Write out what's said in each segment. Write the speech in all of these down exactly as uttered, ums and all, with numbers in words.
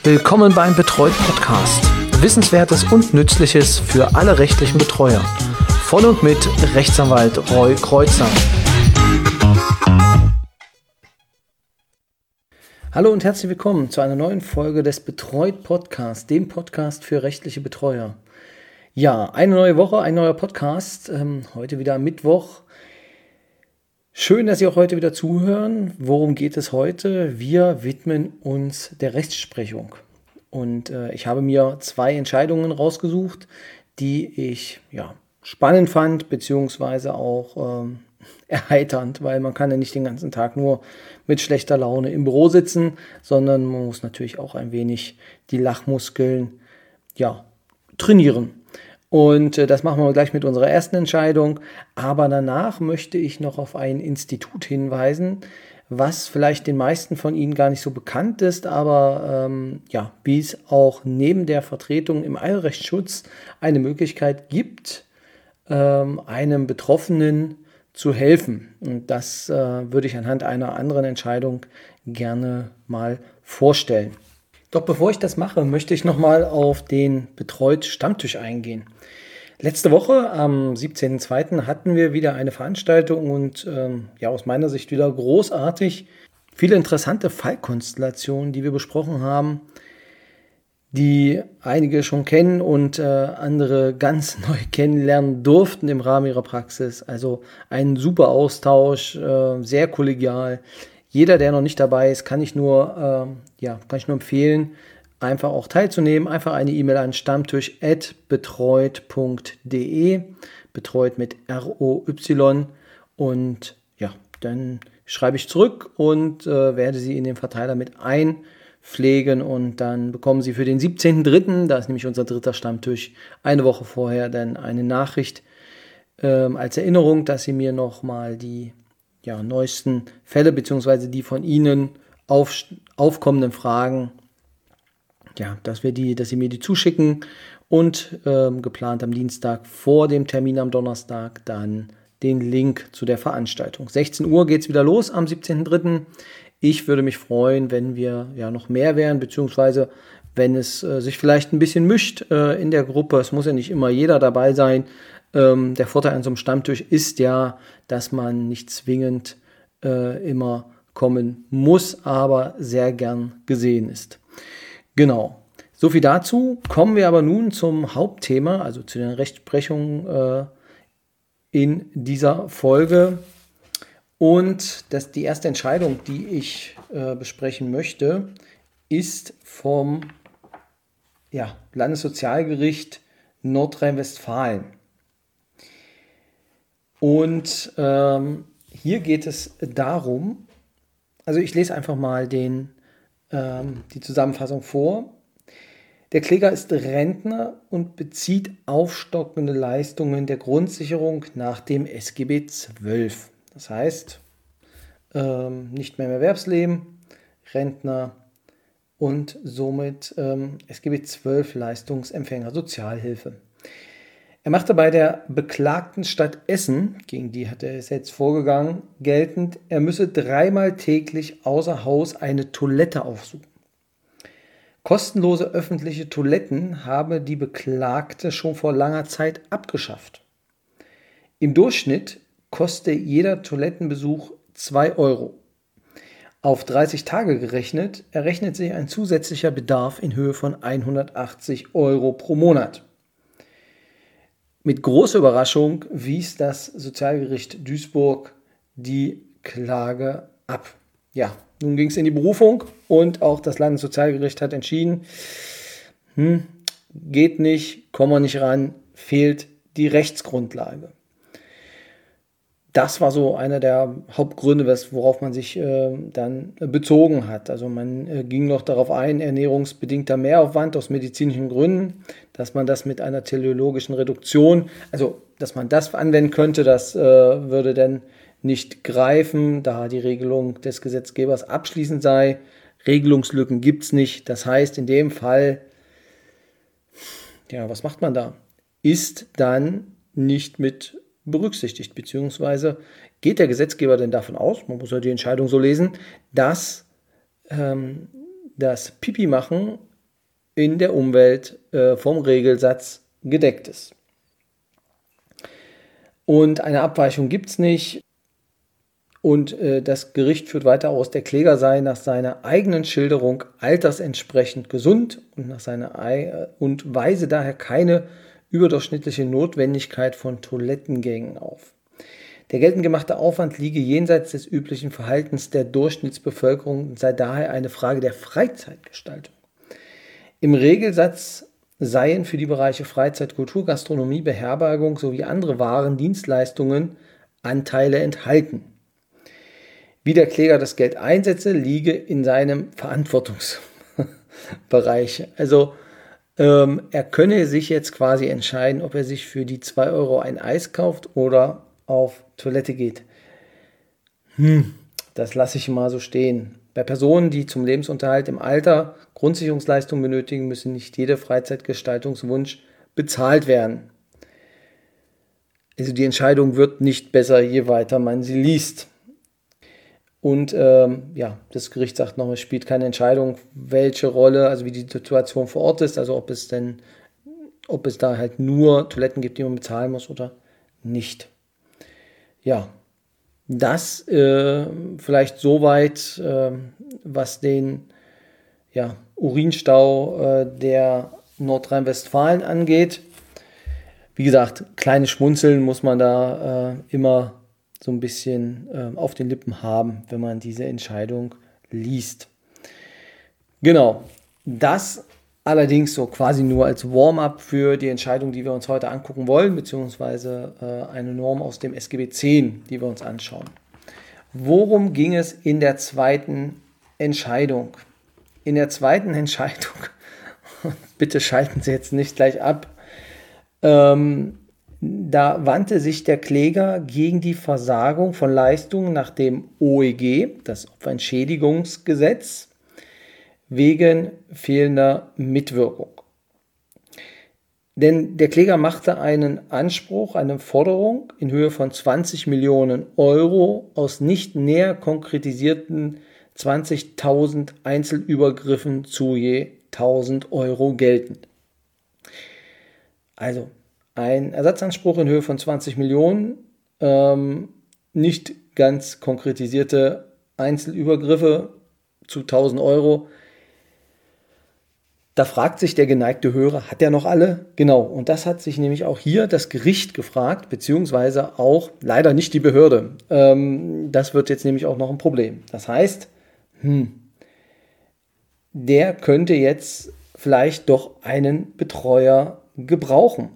Willkommen beim Betreut Podcast. Wissenswertes und Nützliches für alle rechtlichen Betreuer. Von und mit Rechtsanwalt Roy Kreuzer. Hallo und herzlich willkommen zu einer neuen Folge des Betreut Podcasts, dem Podcast für rechtliche Betreuer. Ja, eine neue Woche, ein neuer Podcast, ähm, heute wieder am Mittwoch. Schön, dass Sie auch heute wieder zuhören. Worum geht es heute? Wir widmen uns der Rechtsprechung. Und äh, ich habe mir zwei Entscheidungen rausgesucht, die ich ja, spannend fand, beziehungsweise auch ähm, erheiternd, weil man kann ja nicht den ganzen Tag nur mit schlechter Laune im Büro sitzen, sondern man muss natürlich auch ein wenig die Lachmuskeln ja, trainieren. Und äh, das machen wir gleich mit unserer ersten Entscheidung. Aber danach möchte ich noch auf ein Institut hinweisen, was vielleicht den meisten von Ihnen gar nicht so bekannt ist, aber ähm, ja, wie es auch neben der Vertretung im Eilrechtsschutz eine Möglichkeit gibt, ähm, einem Betroffenen zu helfen. Und das äh, würde ich anhand einer anderen Entscheidung gerne mal vorstellen. Doch bevor ich das mache, möchte ich nochmal auf den Betreut Stammtisch eingehen. Letzte Woche, am siebzehnten zweiten hatten wir wieder eine Veranstaltung und ähm, ja, aus meiner Sicht wieder großartig. Viele interessante Fallkonstellationen, die wir besprochen haben, die einige schon kennen und äh, andere ganz neu kennenlernen durften im Rahmen ihrer Praxis. Also ein super Austausch, äh, sehr kollegial. Jeder, der noch nicht dabei ist, kann ich nur, äh, ja, kann ich nur empfehlen, einfach auch teilzunehmen. Einfach eine E-Mail an stammtisch at betreut punkt de, betreut mit R O Y, und ja, dann schreibe ich zurück und äh, werde Sie in den Verteiler mit einpflegen, und dann bekommen Sie für den siebzehnten dritten, da ist nämlich unser dritter Stammtisch, eine Woche vorher dann eine Nachricht äh, als Erinnerung, dass Sie mir nochmal die ja, neuesten Fälle bzw. die von Ihnen auf, aufkommenden Fragen, ja, dass wir die, dass Sie mir die zuschicken, und ähm, geplant am Dienstag vor dem Termin am Donnerstag dann den Link zu der Veranstaltung. sechzehn Uhr geht es wieder los am siebzehnten dritten Ich würde mich freuen, wenn wir ja noch mehr wären, beziehungsweise wenn es äh, sich vielleicht ein bisschen mischt äh, in der Gruppe. Es muss ja nicht immer jeder dabei sein. Ähm, der Vorteil an so einem Stammtisch ist ja, dass man nicht zwingend äh, immer kommen muss, aber sehr gern gesehen ist. Genau, so viel dazu. Kommen wir aber nun zum Hauptthema, also zu den Rechtsprechungen äh, in dieser Folge. Und das, die erste Entscheidung, die ich äh, besprechen möchte, ist vom ja, Landessozialgericht Nordrhein-Westfalen. Und ähm, hier geht es darum, also ich lese einfach mal den die Zusammenfassung vor. Der Kläger ist Rentner und bezieht aufstockende Leistungen der Grundsicherung nach dem S G B zwölf. Das heißt, ähm, nicht mehr im Erwerbsleben, Rentner und somit ähm, S G B zwölf Leistungsempfänger Sozialhilfe. Er machte bei der beklagten Stadt Essen, gegen die hat er es jetzt vorgegangen, geltend, er müsse dreimal täglich außer Haus eine Toilette aufsuchen. Kostenlose öffentliche Toiletten habe die Beklagte schon vor langer Zeit abgeschafft. Im Durchschnitt koste jeder Toilettenbesuch zwei Euro. Auf dreißig Tage gerechnet errechnet sich ein zusätzlicher Bedarf in Höhe von hundertachtzig Euro pro Monat. Mit großer Überraschung wies das Sozialgericht Duisburg die Klage ab. Ja, nun ging es in die Berufung und auch das Landessozialgericht hat entschieden, hm, geht nicht, kommen wir nicht ran, fehlt die Rechtsgrundlage. Das war so einer der Hauptgründe, worauf man sich äh, dann bezogen hat. Also man äh, ging noch darauf ein, ernährungsbedingter Mehraufwand aus medizinischen Gründen, dass man das mit einer teleologischen Reduktion, also dass man das anwenden könnte, das äh, würde dann nicht greifen, da die Regelung des Gesetzgebers abschließend sei. Regelungslücken gibt es nicht. Das heißt, in dem Fall, ja, was macht man da? Ist dann nicht mit berücksichtigt, beziehungsweise geht der Gesetzgeber denn davon aus, man muss ja die Entscheidung so lesen, dass ähm, das Pipi machen in der Umwelt äh, vom Regelsatz gedeckt ist. Und eine Abweichung gibt es nicht. Und äh, das Gericht führt weiter aus, der Kläger sei nach seiner eigenen Schilderung altersentsprechend gesund und, nach seiner Ei- und weise daher keine überdurchschnittliche Notwendigkeit von Toilettengängen auf. Der geltend gemachte Aufwand liege jenseits des üblichen Verhaltens der Durchschnittsbevölkerung und sei daher eine Frage der Freizeitgestaltung. Im Regelsatz seien für die Bereiche Freizeit, Kultur, Gastronomie, Beherbergung sowie andere Waren, Dienstleistungen Anteile enthalten. Wie der Kläger das Geld einsetze, liege in seinem Verantwortungsbereich. Also ähm, er könne sich jetzt quasi entscheiden, ob er sich für die zwei Euro ein Eis kauft oder auf Toilette geht. Hm, das lasse ich mal so stehen. Bei Personen, die zum Lebensunterhalt im Alter Grundsicherungsleistungen benötigen, müsse nicht jeder Freizeitgestaltungswunsch bezahlt werden. Also die Entscheidung wird nicht besser, je weiter man sie liest. Und ähm, ja, das Gericht sagt noch, es spielt keine Entscheidung, welche Rolle, also wie die Situation vor Ort ist, also ob es denn, ob es da halt nur Toiletten gibt, die man bezahlen muss oder nicht. Ja, das äh, vielleicht soweit, äh, was den ja, Urinstau äh, der Nordrhein-Westfalen angeht. Wie gesagt, kleine Schmunzeln muss man da äh, immer so ein bisschen äh, auf den Lippen haben, wenn man diese Entscheidung liest. Genau, das allerdings so quasi nur als Warm-up für die Entscheidung, die wir uns heute angucken wollen, beziehungsweise äh, eine Norm aus dem S G B zehn, die wir uns anschauen. Worum ging es in der zweiten Entscheidung? In der zweiten Entscheidung, bitte schalten Sie jetzt nicht gleich ab, ähm, da wandte sich der Kläger gegen die Versagung von Leistungen nach dem O E G, das Opferentschädigungsgesetz, wegen fehlender Mitwirkung. Denn der Kläger machte einen Anspruch, eine Forderung in Höhe von zwanzig Millionen Euro aus nicht näher konkretisierten zwanzigtausend Einzelübergriffen zu je tausend Euro geltend. Also ein Ersatzanspruch in Höhe von zwanzig Millionen, ähm, nicht ganz konkretisierte Einzelübergriffe zu tausend Euro. Da fragt sich der geneigte Hörer, hat er noch alle? Genau, und das hat sich nämlich auch hier das Gericht gefragt, beziehungsweise auch leider nicht die Behörde. Ähm, das wird jetzt nämlich auch noch ein Problem. Das heißt, hm, der könnte jetzt vielleicht doch einen Betreuer gebrauchen.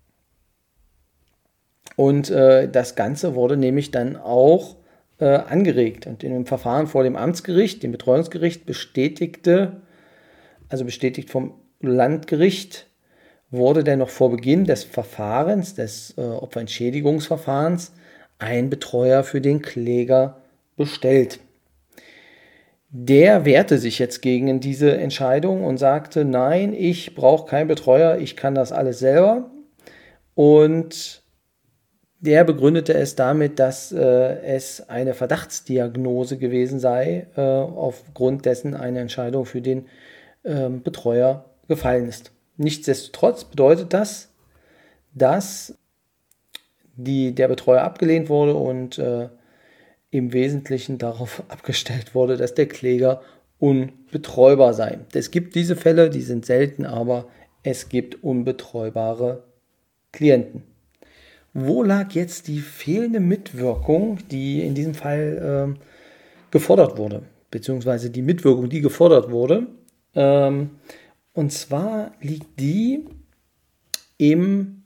Und äh, das Ganze wurde nämlich dann auch äh, angeregt. Und in dem Verfahren vor dem Amtsgericht, dem Betreuungsgericht, bestätigte, also bestätigt vom Landgericht, wurde dann noch vor Beginn des Verfahrens, des äh, Opferentschädigungsverfahrens, ein Betreuer für den Kläger bestellt. Der wehrte sich jetzt gegen diese Entscheidung und sagte, nein, ich brauche keinen Betreuer, ich kann das alles selber. Und der begründete es damit, dass äh, es eine Verdachtsdiagnose gewesen sei, äh, aufgrund dessen eine Entscheidung für den äh, Betreuer gefallen ist. Nichtsdestotrotz bedeutet das, dass die, der Betreuer abgelehnt wurde und äh, im Wesentlichen darauf abgestellt wurde, dass der Kläger unbetreubar sei. Es gibt diese Fälle, die sind selten, aber es gibt unbetreubare Klienten. Wo lag jetzt die fehlende Mitwirkung, die in diesem Fall äh, gefordert wurde, beziehungsweise die Mitwirkung, die gefordert wurde? Ähm, und zwar liegt die im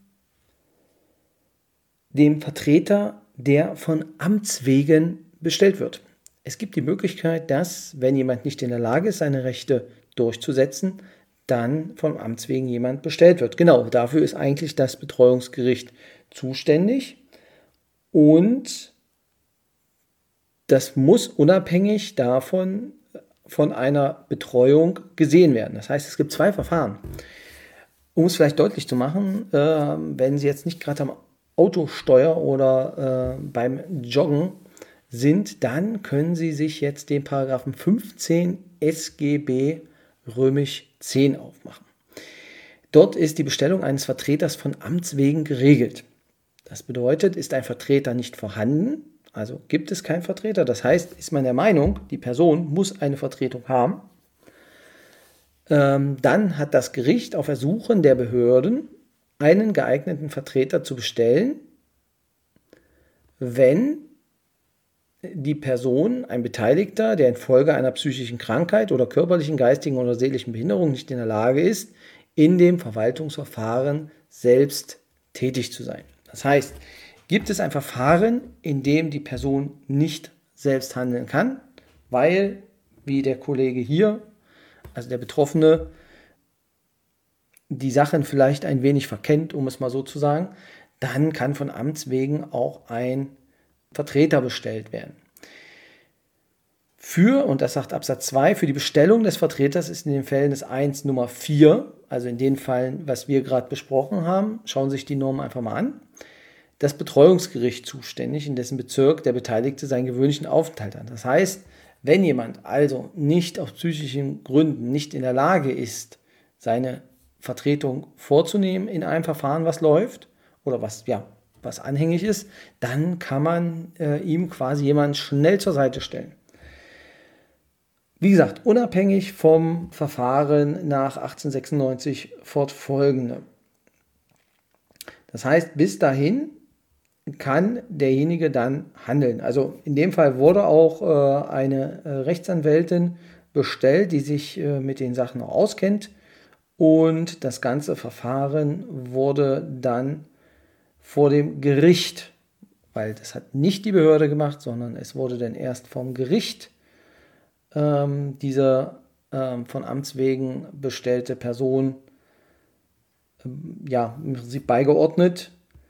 dem Vertreter, der von Amts wegen bestellt wird. Es gibt die Möglichkeit, dass, wenn jemand nicht in der Lage ist, seine Rechte durchzusetzen, dann vom Amts wegen jemand bestellt wird. Genau, dafür ist eigentlich das Betreuungsgericht zuständig und das muss unabhängig davon von einer Betreuung gesehen werden. Das heißt, es gibt zwei Verfahren. Um es vielleicht deutlich zu machen, äh, wenn Sie jetzt nicht gerade am Autosteuer oder äh, beim Joggen sind, dann können Sie sich jetzt den Paragraphen fünfzehn S G B römisch zehn aufmachen. Dort ist die Bestellung eines Vertreters von Amts wegen geregelt. Das bedeutet, ist ein Vertreter nicht vorhanden, also gibt es keinen Vertreter, das heißt, ist man der Meinung, die Person muss eine Vertretung haben, ähm, dann hat das Gericht auf Ersuchen der Behörden einen geeigneten Vertreter zu bestellen, wenn die Person, ein Beteiligter, der infolge einer psychischen Krankheit oder körperlichen, geistigen oder seelischen Behinderung nicht in der Lage ist, in dem Verwaltungsverfahren selbst tätig zu sein. Das heißt, gibt es ein Verfahren, in dem die Person nicht selbst handeln kann, weil, wie der Kollege hier, also der Betroffene, die Sachen vielleicht ein wenig verkennt, um es mal so zu sagen, dann kann von Amts wegen auch ein Vertreter bestellt werden. Für, und das sagt Absatz zwei, für die Bestellung des Vertreters ist in den Fällen des eins Nummer vier, also in den Fällen, was wir gerade besprochen haben, schauen Sie sich die Norm einfach mal an, das Betreuungsgericht zuständig, in dessen Bezirk der Beteiligte seinen gewöhnlichen Aufenthalt hat. Das heißt, wenn jemand also nicht aus psychischen Gründen nicht in der Lage ist, seine Vertretung vorzunehmen in einem Verfahren, was läuft oder was, ja, was anhängig ist, dann kann man äh, ihm quasi jemanden schnell zur Seite stellen. Wie gesagt, unabhängig vom Verfahren nach achtzehnhundertsechsundneunzig fortfolgende. Das heißt, bis dahin kann derjenige dann handeln. Also in dem Fall wurde auch äh, eine äh, Rechtsanwältin bestellt, die sich äh, mit den Sachen auch auskennt, und das ganze Verfahren wurde dann vor dem Gericht, weil das hat nicht die Behörde gemacht, sondern es wurde dann erst vom Gericht ähm, diese ähm, von Amts wegen bestellte Person ähm, ja, im Prinzip beigeordnet.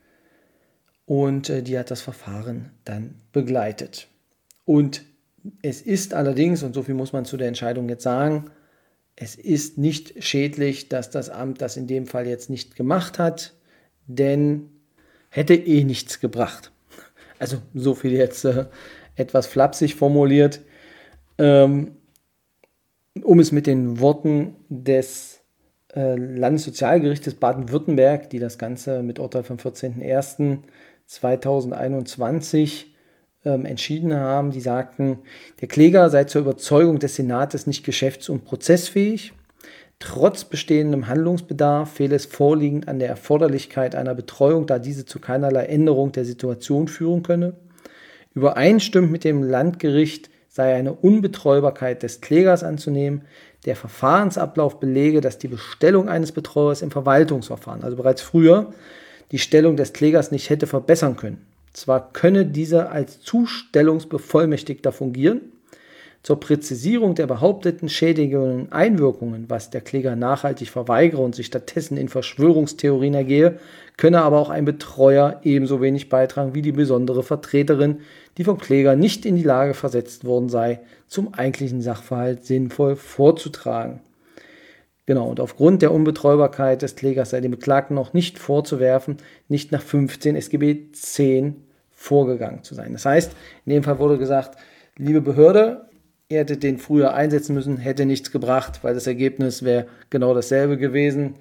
Und äh, die hat das Verfahren dann begleitet. Und es ist allerdings, und so viel muss man zu der Entscheidung jetzt sagen, es ist nicht schädlich, dass das Amt das in dem Fall jetzt nicht gemacht hat, denn hätte eh nichts gebracht. Also so viel jetzt äh, etwas flapsig formuliert. Ähm, um es mit den Worten des äh, Landessozialgerichtes Baden-Württemberg, die das Ganze mit Urteil vom vierzehnten ersten zweitausendeinundzwanzig ähm, entschieden haben, die sagten, der Kläger sei zur Überzeugung des Senates nicht geschäfts- und prozessfähig. Trotz bestehendem Handlungsbedarf fehle es vorliegend an der Erforderlichkeit einer Betreuung, da diese zu keinerlei Änderung der Situation führen könne. Übereinstimmend mit dem Landgericht sei eine Unbetreubarkeit des Klägers anzunehmen. Der Verfahrensablauf belege, dass die Bestellung eines Betreuers im Verwaltungsverfahren, also bereits früher, die Stellung des Klägers nicht hätte verbessern können. Zwar könne dieser als Zustellungsbevollmächtigter fungieren, zur Präzisierung der behaupteten schädigenden Einwirkungen, was der Kläger nachhaltig verweigere und sich stattdessen in Verschwörungstheorien ergehe, könne aber auch ein Betreuer ebenso wenig beitragen wie die besondere Vertreterin, die vom Kläger nicht in die Lage versetzt worden sei, zum eigentlichen Sachverhalt sinnvoll vorzutragen. Genau, und aufgrund der Unbetreubarkeit des Klägers sei dem Beklagten noch nicht vorzuwerfen, nicht nach fünfzehn S G B zehn vorgegangen zu sein. Das heißt, in dem Fall wurde gesagt, liebe Behörde, ihr hättet den früher einsetzen müssen, hätte nichts gebracht, weil das Ergebnis wäre genau dasselbe gewesen.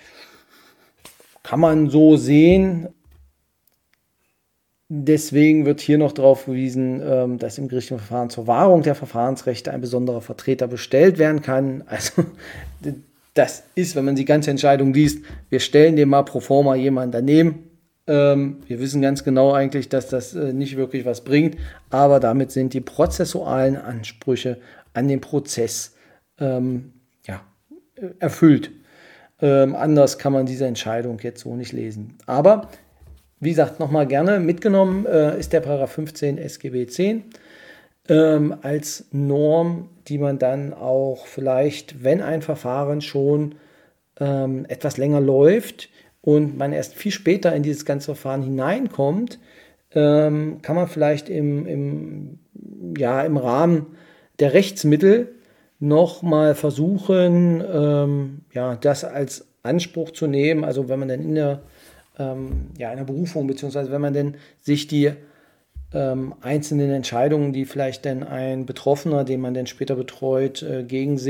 Kann man so sehen. Deswegen wird hier noch darauf verwiesen, dass im gerichtlichen Verfahren zur Wahrung der Verfahrensrechte ein besonderer Vertreter bestellt werden kann. Also das ist, wenn man die ganze Entscheidung liest, wir stellen dem mal pro forma jemanden daneben. Ähm, wir wissen ganz genau eigentlich, dass das äh, nicht wirklich was bringt, aber damit sind die prozessualen Ansprüche an den Prozess ähm, ja, erfüllt. Ähm, anders kann man diese Entscheidung jetzt so nicht lesen. Aber wie gesagt, nochmal gerne mitgenommen äh, ist der Paragraph fünfzehn S G B zehn ähm, als Norm, die man dann auch vielleicht, wenn ein Verfahren schon ähm, etwas länger läuft und man erst viel später in dieses ganze Verfahren hineinkommt, ähm, kann man vielleicht im, im, ja, im Rahmen der Rechtsmittel nochmal versuchen, ähm, ja, das als Anspruch zu nehmen. Also wenn man dann in der, ähm, ja, in der Berufung, beziehungsweise wenn man dann sich die ähm, einzelnen Entscheidungen, die vielleicht dann ein Betroffener, den man dann später betreut, äh, gegen sich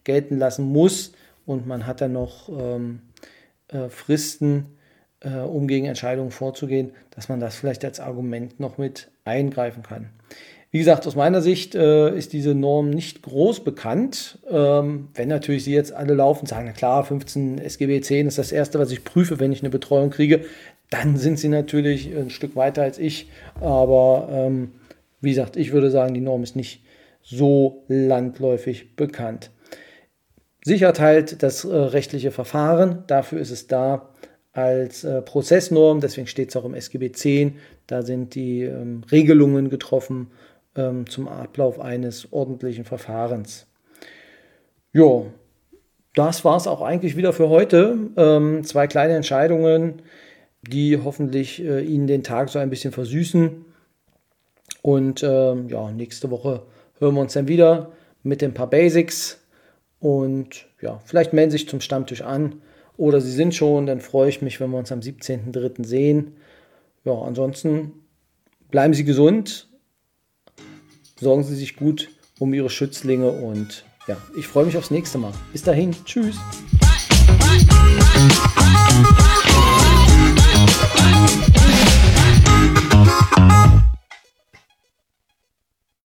gelten lassen muss und man hat dann noch ähm, äh, Fristen, äh, um gegen Entscheidungen vorzugehen, dass man das vielleicht als Argument noch mit eingreifen kann. Wie gesagt, aus meiner Sicht äh, ist diese Norm nicht groß bekannt. Ähm, wenn natürlich Sie jetzt alle laufen und sagen, na klar, fünfzehn S G B zehn ist das Erste, was ich prüfe, wenn ich eine Betreuung kriege, dann sind Sie natürlich ein Stück weiter als ich. Aber ähm, wie gesagt, ich würde sagen, die Norm ist nicht so landläufig bekannt. Sichert halt das äh, rechtliche Verfahren, dafür ist es da als äh, Prozessnorm, deswegen steht es auch im S G B zehn, da sind die ähm, Regelungen getroffen ähm, zum Ablauf eines ordentlichen Verfahrens. Jo, das war es auch eigentlich wieder für heute. Ähm, zwei kleine Entscheidungen, die hoffentlich äh, Ihnen den Tag so ein bisschen versüßen. Und ähm, ja, nächste Woche hören wir uns dann wieder mit ein paar Basics. Und ja, vielleicht melden Sie sich zum Stammtisch an oder Sie sind schon, dann freue ich mich, wenn wir uns am siebzehnten dritten sehen. Ja, ansonsten bleiben Sie gesund, sorgen Sie sich gut um Ihre Schützlinge und ja, ich freue mich aufs nächste Mal. Bis dahin, tschüss.